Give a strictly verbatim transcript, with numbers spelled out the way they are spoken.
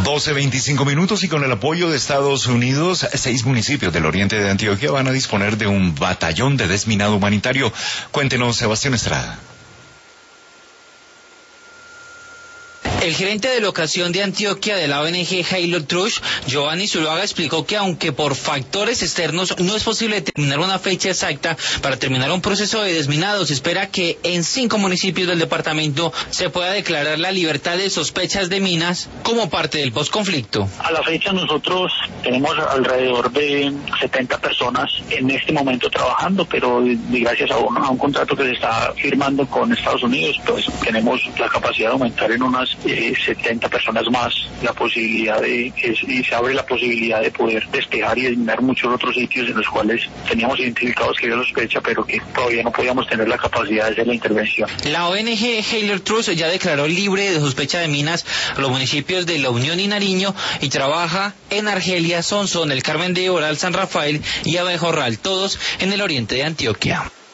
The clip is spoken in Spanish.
doce veinticinco minutos y con el apoyo de Estados Unidos, seis municipios del oriente de Antioquia van a disponer de un batallón de desminado humanitario. Cuéntenos, Sebastián Estrada. El gerente de locación de Antioquia de la O N G Haylor Trush, Giovanni Zuluaga, explicó que aunque por factores externos no es posible determinar una fecha exacta para terminar un proceso de desminado, se espera que en cinco municipios del departamento se pueda declarar la libertad de sospechas de minas como parte del posconflicto. A la fecha nosotros tenemos alrededor de setenta personas en este momento trabajando, pero gracias a un, a un contrato que se está firmando con Estados Unidos, pues tenemos la capacidad de aumentar en unas Eh, setenta personas más la posibilidad de es, y se abre la posibilidad de poder despejar y eliminar muchos otros sitios en los cuales teníamos identificados que había sospecha, pero que todavía no podíamos tener la capacidad de hacer la intervención. La O N G Haylor Trush ya declaró libre de sospecha de minas a los municipios de La Unión y Nariño y trabaja en Argelia, Sonsón, El Carmen de Oral, San Rafael y Abejorral, todos en el oriente de Antioquia.